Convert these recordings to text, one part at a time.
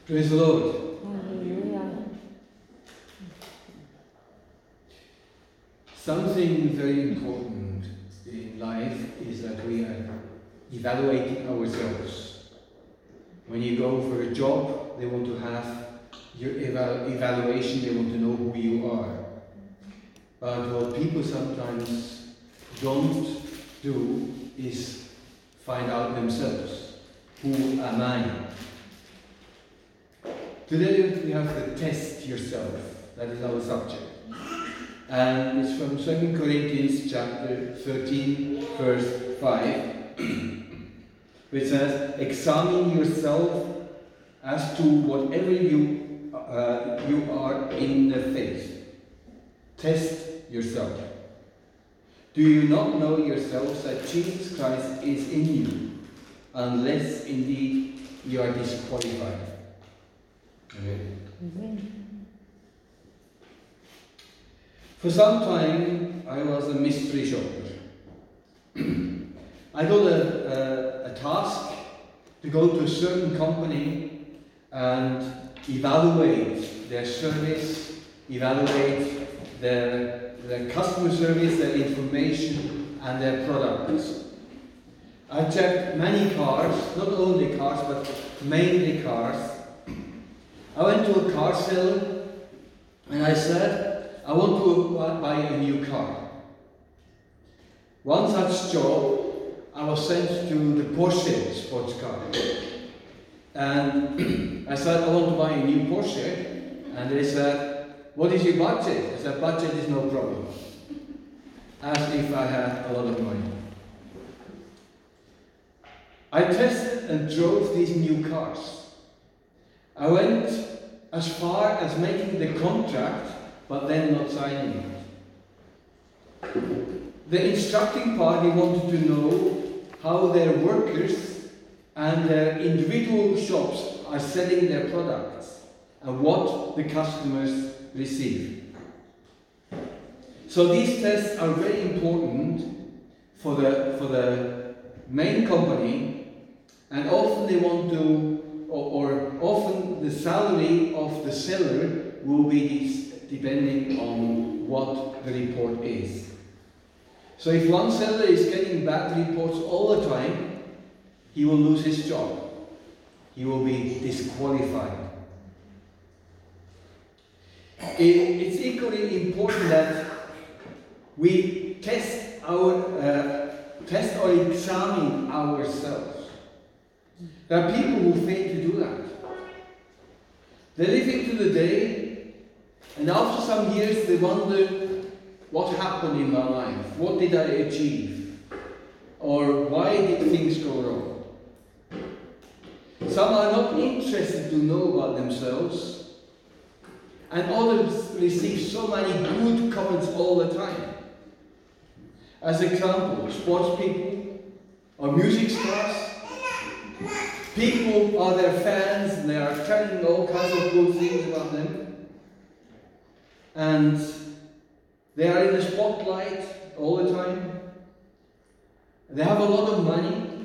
Praise the Lord. Hallelujah. Something very important in life is that we are evaluating ourselves. When you go for a job, they want to have your evaluation, they want to know who you are. But what people sometimes don't do is find out themselves. Who am I? Today we have to test yourself. That is our subject. And it's from 2 Corinthians chapter 13, verse 5, which says, examine yourself as to whatever you are in the faith. Test yourself. Do you not know yourselves that Jesus Christ is in you, unless indeed you are disqualified? Amen. For some time, I was a mystery shopper. I got a task to go to a certain company and evaluate their service, evaluate their customer service, their information, and their products. I checked many cars, not only cars, but mainly cars. I went to a car seller and I said, I want to buy a new car. One such job, I was sent to the Porsche sports car. And I said, I want to buy a new Porsche. And they said, what is your budget? I said, budget is no problem. As if I had a lot of money. I tested and drove these new cars. I went as far as making the contract, but then not signing it. The instructing party wanted to know how their workers and their individual shops are selling their products and what the customers receive. So these tests are very important for the main company, and often they want to, or often the salary of the seller will be depending on what the report is. So if one seller is getting bad reports all the time, he will lose his job. He will be disqualified. It's equally important that we test or examine ourselves. There are people who fail to do that. They live into the day, and after some years they wonder, what happened in my life? What did I achieve? Or why did things go wrong? Some are not interested to know about themselves, and others receive so many good comments all the time. As example, sports people or music stars. People are their fans and they are telling all kinds of good things about them. And they are in the spotlight all the time. They have a lot of money.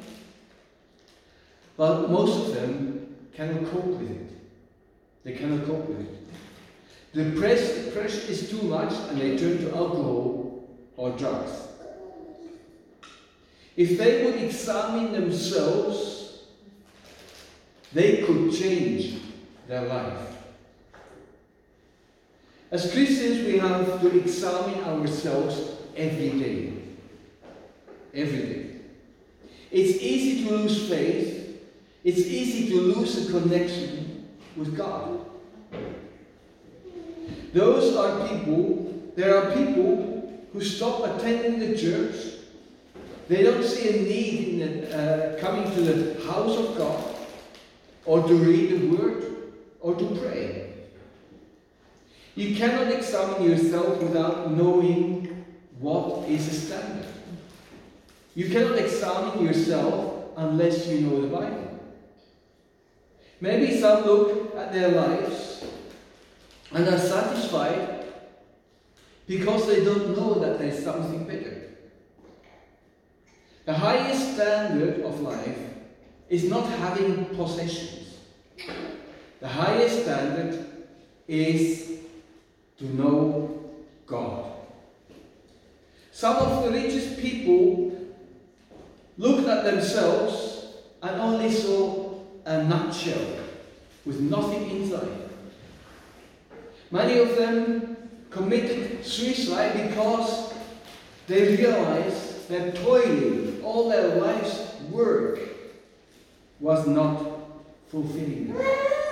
But most of them cannot cope with it. They cannot cope with it. The pressure is too much and they turn to alcohol or drugs. If they would examine themselves, they could change their life. As Christians, we have to examine ourselves every day. Every day. It's easy to lose faith. It's easy to lose a connection with God. There are people who stop attending the church. They don't see a need in coming to the house of God, or to read the Word, or to pray. You cannot examine yourself without knowing what is a standard. You cannot examine yourself unless you know the Bible. Maybe some look at their lives and are satisfied because they don't know that there is something better. The highest standard of life is not having possessions. The The highest standard is to know God. Some of the richest people looked at themselves and only saw a nutshell with nothing inside. Many of them committed suicide because they realized that toiling, all their life's work, was not fulfilling them.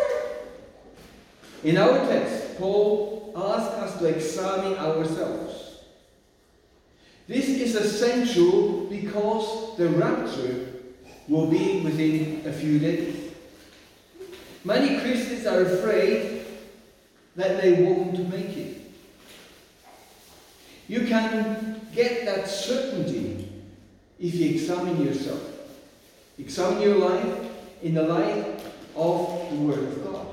In our text, Paul asks us to examine ourselves. This is essential because the rapture will be within a few days. Many Christians are afraid that they won't make it. You can get that certainty if you examine yourself. Examine your life in the light of the Word of God.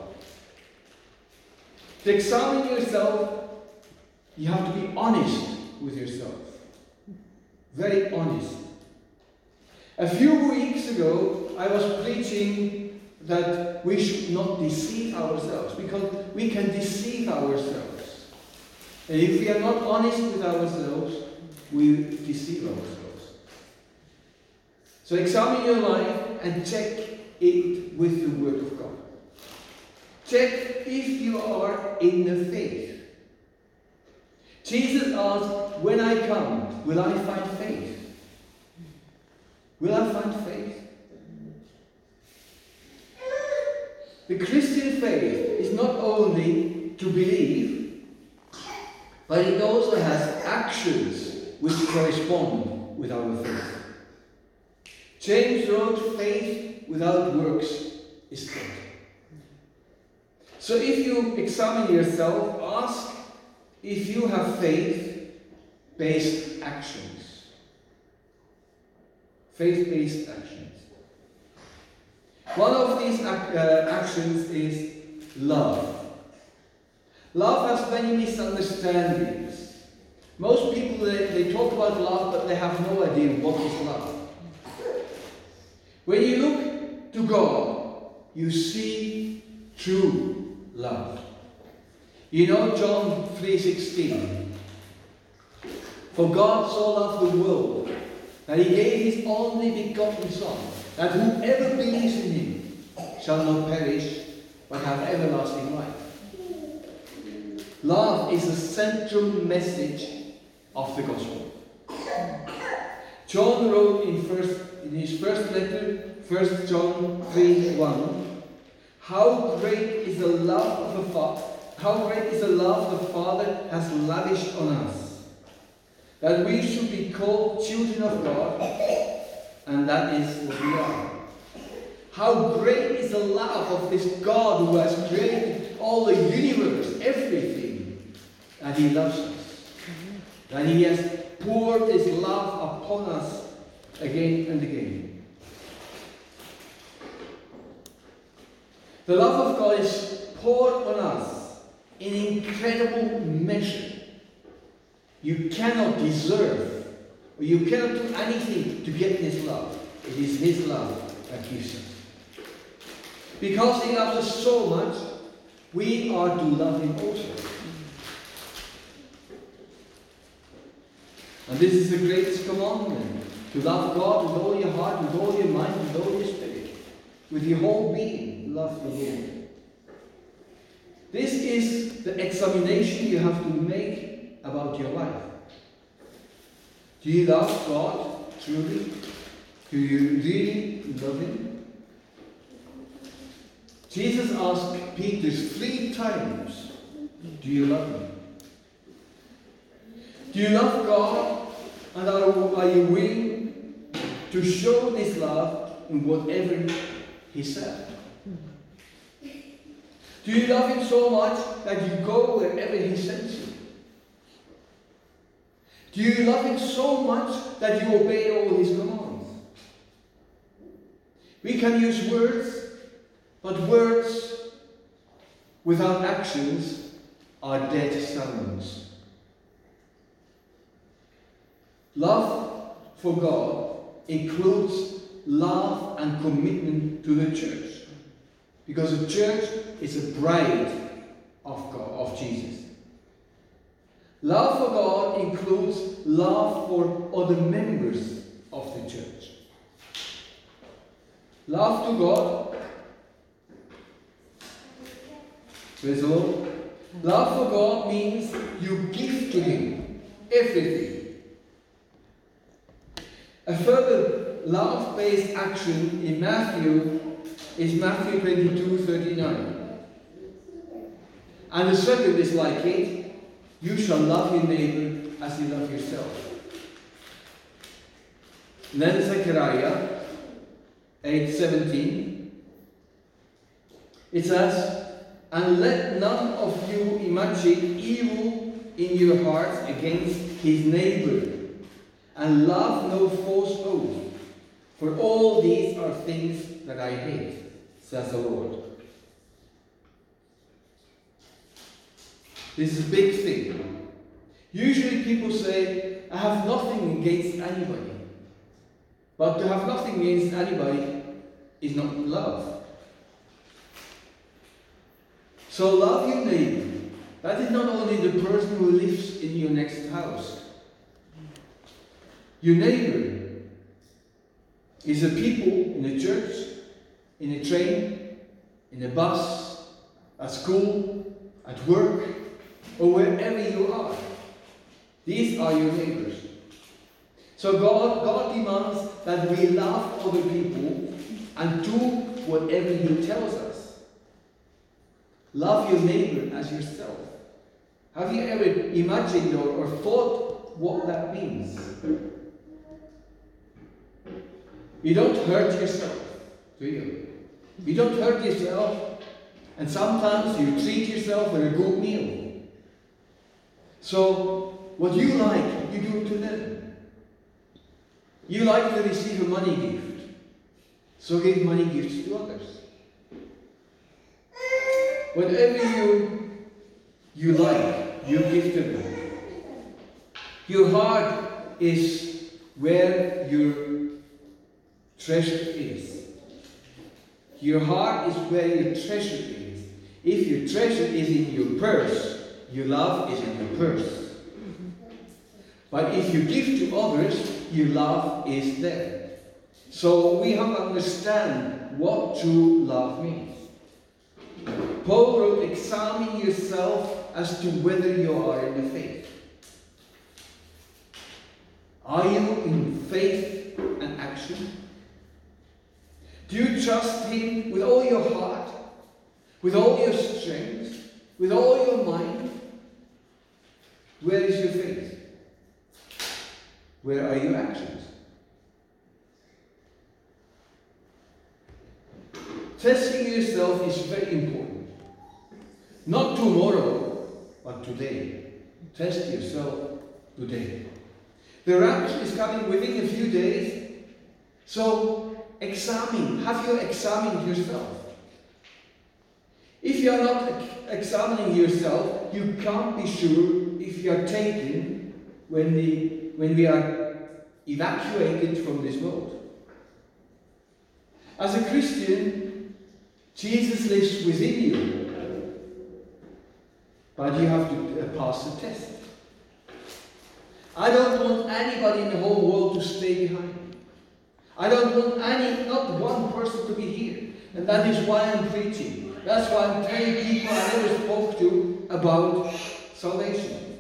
To examine yourself, you have to be honest with yourself. Very honest. A few weeks ago, I was preaching that we should not deceive ourselves, because we can deceive ourselves. And if we are not honest with ourselves, we deceive ourselves. So examine your life and check it with the Word of God. Check if you are in the faith. Jesus asked, when I come, will I find faith? Will I find faith? The Christian faith is not only to believe, but it also has actions which correspond with our faith. James wrote, faith without works is dead. So if you examine yourself, ask if you have faith-based actions. Faith-based actions. One of these actions is love. Love has many misunderstandings. Most people, they talk about love, but they have no idea what is love. When you look to God, you see true love. You know John 3:16. For God so loved the world that he gave his only begotten Son, that whoever believes in him shall not perish, but have everlasting life. Love is the central message of the gospel. John wrote in his first letter, 1 John 3:1, how great is the love of the Father has lavished on us, that we should be called children of God, and that is what we are. How great is the love of this God who has created all the universe, everything, that he loves us. That he has poured his love upon us again and again. The love of God is poured on us in incredible measure. You cannot deserve, or you cannot do anything to get this love. It is his love that gives us. Because he loves us so much, we are to love him also. And this is the greatest commandment, to love God with all your heart, with all your mind, with all your spirit, with your whole being, love the Lord. This is the examination you have to make about your life. Do you love God truly? Do you really love him? Jesus asked Peter 3 times, do you love him? Do you love God, and are you willing to show this love in whatever he said? Do you love him so much that you go wherever he sends you? Do you love him so much that you obey all his commands? We can use words, but words without actions are dead silence. Love for God includes love and commitment to the church. Because the church is a bride of God, of Jesus. Love for God includes love for other members of the church. Love to God. Praise the Lord. Love for God means you give to Him everything. A further love-based action in Matthew is Matthew 22:39. And the second is like it: you shall love your neighbor as you love yourself. And then Zechariah 8:17. It says, and let none of you imagine evil in your hearts against his neighbor, and love no false oath, for all these are things that I hate, says the Lord. This is a big thing. Usually people say, I have nothing against anybody. But to have nothing against anybody is not love. So love your neighbor. That is not only the person who lives in your next house. Your neighbor is the people in the church, in a train, in a bus, at school, at work, or wherever you are. These are your neighbors. So God demands that we love other people and do whatever He tells us. Love your neighbor as yourself. Have you ever imagined or thought what that means? You don't hurt yourself, do you? You don't hurt yourself, and sometimes you treat yourself with a good meal. So, what you like, you do to them. You like to receive a money gift, so give money gifts to others. Whatever you like, you give to them. Your heart is where your treasure is. Your heart is where your treasure is. If your treasure is in your purse, your love is in your purse. But if you give to others, your love is there. So we have to understand what true love means. Paul wrote, examine yourself as to whether you are in the faith. Are you in faith and action? Do you trust Him with all your heart, with all your strength, with all your mind? Where is your faith? Where are your actions? Testing yourself is very important. Not tomorrow, but today. Test yourself today. The rapture is coming within a few days. So examine. Have you examined yourself? If you are not examining yourself, you can't be sure if you are taken when we are evacuated from this world. As a Christian, Jesus lives within you, but you have to pass the test. I don't want anybody in the whole world to stay behind. I don't want not one person to be here. And that is why I'm preaching. That's why I'm telling people I never spoke to about salvation.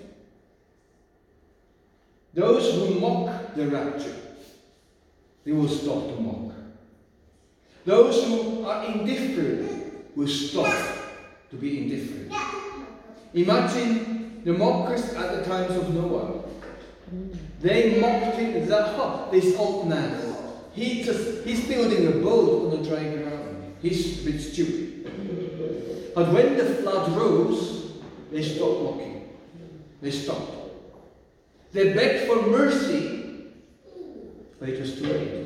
Those who mock the rapture, they will stop to mock. Those who are indifferent will stop to be indifferent. Imagine the mockers at the times of Noah. They mocked him and said, this old man, he's building a boat on the dry ground. He's a bit stupid. But when the flood rose, they stopped mocking. They stopped. They begged for mercy, but it was too late.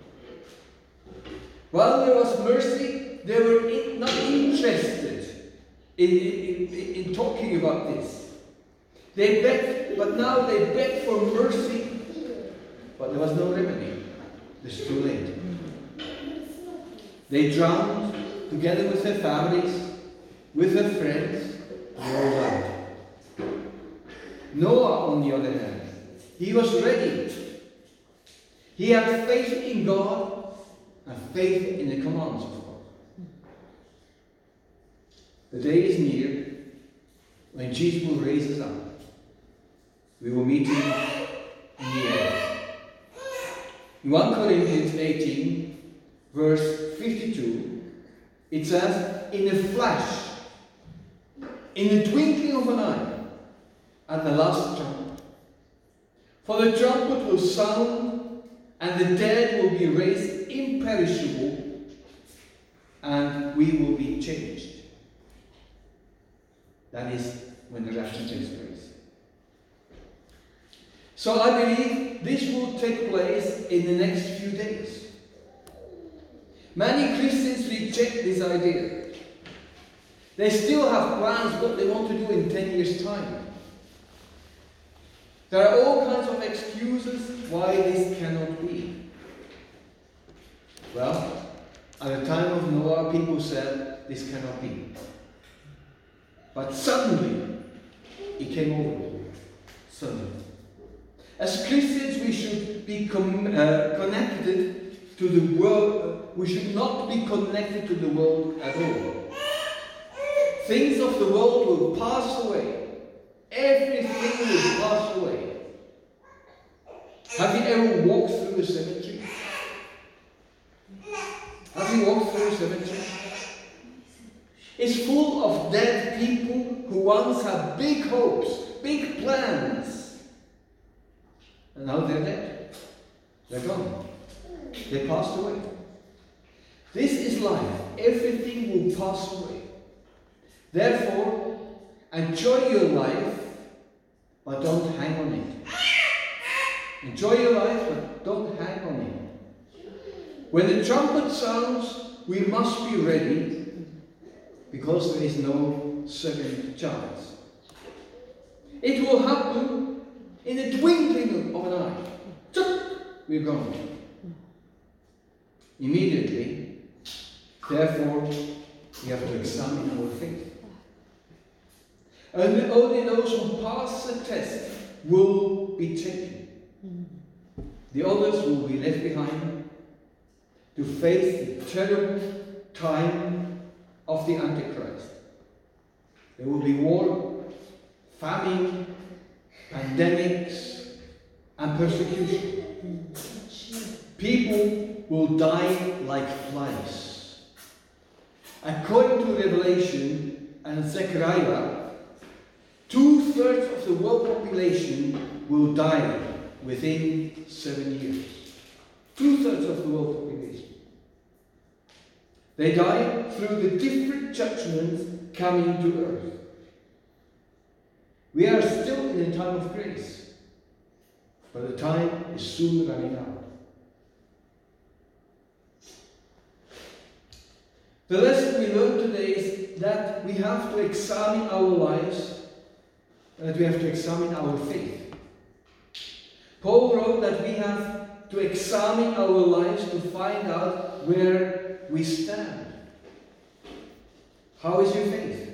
While there was mercy, they were not interested in talking about this. They begged, but now they begged for mercy, but there was no remedy. It's too late. They drowned together with their families, with their friends, they all died. Noah, on the other hand, he was ready. He had faith in God and faith in the commands of God. The day is near when Jesus will raise us up. We will meet him in the air. In 1 Corinthians 18, verse 52, it says, in a flash, in the twinkling of an eye, at the last trumpet. For the trumpet will sound, and the dead will be raised imperishable, and we will be changed. That is when the rapture takes place. So I believe this will take place in the next few days. Many Christians reject this idea. They still have plans what they want to do in 10 years' time. There are all kinds of excuses why this cannot be. Well, at the time of Noah, people said this cannot be. But suddenly, it came over them. Suddenly. As Christians, we should be connected to the world. We should not be connected to the world at all. Things of the world will pass away. Everything will pass away. Have you ever walked through a cemetery? Have you walked through a cemetery? It's full of dead people who once had big hopes, big plans. And now they're dead. They're gone. They passed away. This is life. Everything will pass away. Therefore, enjoy your life, but don't hang on it. Enjoy your life, but don't hang on it. When the trumpet sounds, we must be ready, because there is no second chance. It will happen in the twinkling of an eye. We're gone. Immediately, therefore, we have to examine our faith. And only those who pass the test will be taken. The others will be left behind to face the terrible time of the Antichrist. There will be war, famine, pandemics, and persecution. People will die like flies. According to Revelation and Zechariah, 2/3 of the world population will die within 7 years. 2/3 of the world population. They die through the different judgments coming to earth. We are still in a time of grace, but the time is soon running out. The lesson we learned today is that we have to examine our lives, that we have to examine our faith. Paul wrote that we have to examine our lives to find out where we stand. How is your faith?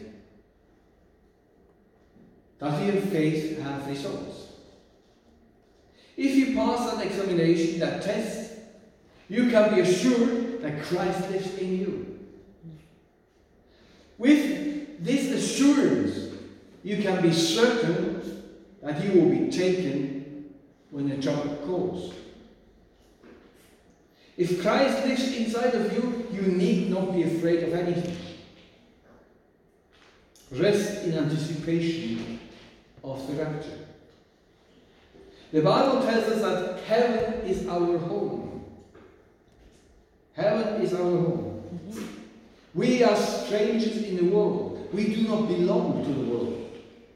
Does your faith have results? If you pass that examination, that test, you can be assured that Christ lives in you. With this assurance, you can be certain that you will be taken when the trumpet calls. If Christ lives inside of you, you need not be afraid of anything. Rest in anticipation of the rapture. The Bible tells us that heaven is our home. Heaven is our home. We are strangers in the world. We do not belong to the world.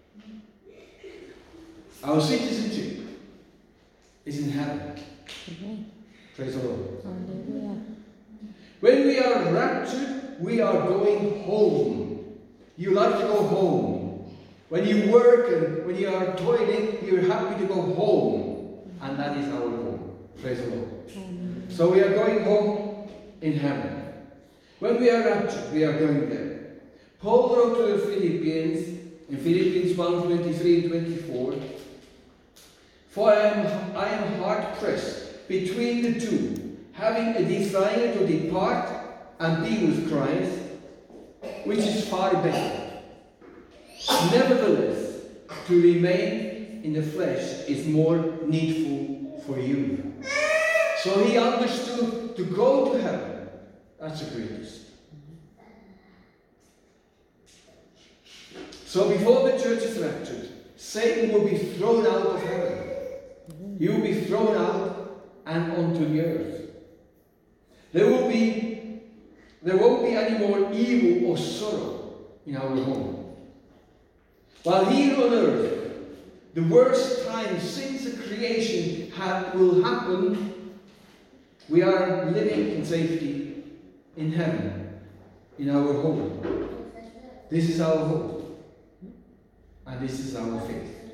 Our citizenship is in heaven. Praise the Lord. Hallelujah. When we are raptured, we are going home. You like to go home. When you work and when you are toiling, you're happy to go home. And that is our home. Praise the Lord. So we are going home in heaven. When we are raptured, we are going there. Paul wrote to the Philippians in Philippians 1:23 and 24, "For I am hard pressed between the two, having a desire to depart and be with Christ, which is far better. Nevertheless, to remain in the flesh is more needful for you." So he understood to go to heaven, that's the greatest. So before the church is raptured, Satan will be thrown out of heaven. He will be thrown out and onto the earth. There won't be any more evil or sorrow in our home. While here on earth, the worst time since the creation will happen, we are living in safety in heaven, in our home. This is our hope, and this is our faith.